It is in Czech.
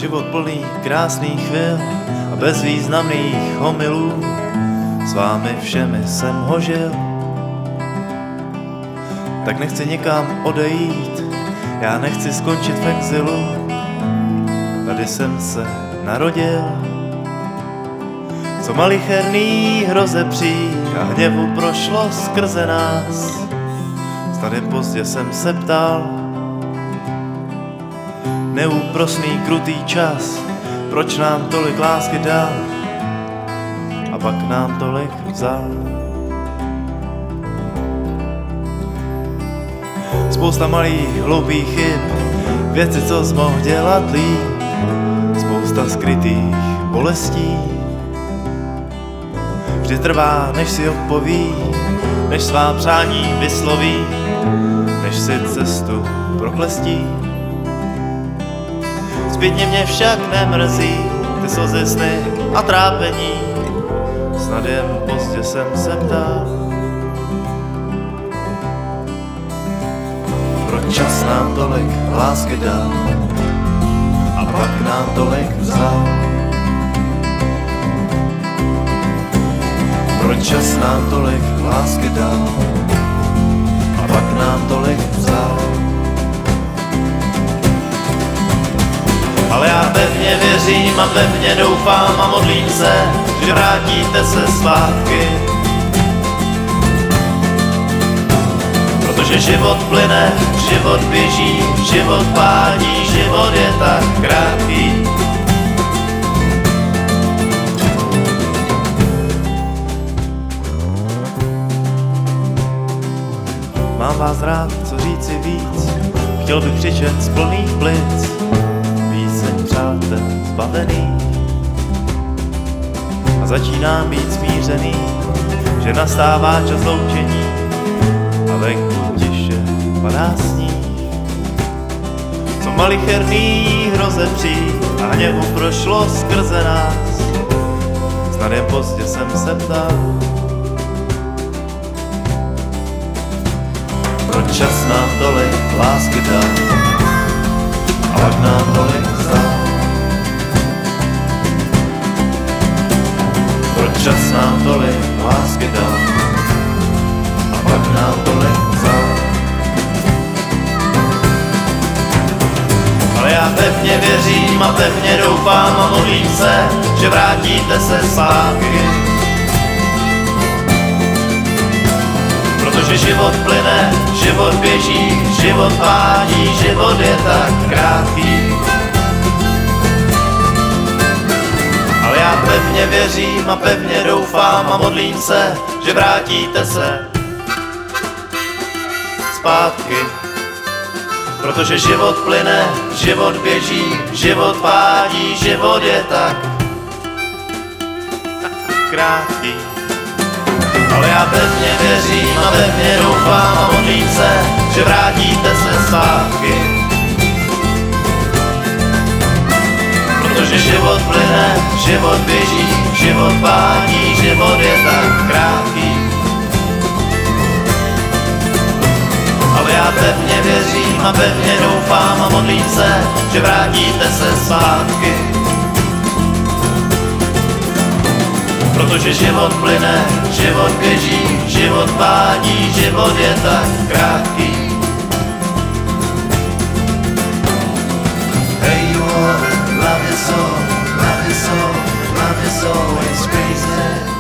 Život plný krásných chvil a bezvýznamných homilů, s vámi všemi jsem ho žil. Tak nechci nikam odejít, já nechci skončit v exilu. Tady jsem se narodil, co malicherný hrozebří a hněvu prošlo skrze nás. Tady pozdě jsem se ptal, neúprosný krutý čas, proč nám tolik lásky dal a pak nám tolik vzal. Spousta malých hloupých chyb, věci, co jsi mohl dělat líp, spousta skrytých bolestí. Vždy trvá, než si odpoví, než svá přání vysloví, než si cestu proklestí. Zpětně mě však nemrzí ty slzy, sny a trápení, snad jen pozdě jsem se ptal, proč čas nám tolik lásky dal a pak nám tolik vzal. Proč čas nám tolik lásky dal a pak nám tolik vzal. Ale já pevně věřím a pevně doufám a modlím se, že vrátíte se zpátky. Protože život plyne, život běží, život pádí, život je tak krátký. Mám vás rád, co říci víc, chtěl bych křičet z plných plic, píseň přátel zbavený. A začínám být smířený, že nastává čas loučení a venku tiše padá sníh. Co malicherný hrozebří a hněvu prošlo skrze nás, snad jen pozdě jsem se ptal, proč čas nám tolik lásky dal a pak nám tolik vzal. Proč čas nám tolik lásky dal a pak nám tolik vzal. Ale já pevně věřím a pevně doufám a modlím se, že vrátíte se zpátky. Protože život plyne, život běží, život pádí, život je tak krátký. Ale já pevně věřím a pevně doufám a modlím se, že vrátíte se zpátky. Protože život plyne, život běží, život pádí, život je tak krátký. Ale já pevně věřím a pevně doufám a modlím se, že vrátíte se zpátky. Protože život plyne, život běží, život pádí, život je tak krátký. Ale já pevně věřím a pevně doufám a modlím se, že vrátíte se zpátky. Protože život plyne, život běží, život pádí, život je tak krátký. Hey you all, love you so, love you so, love you so, it's crazy.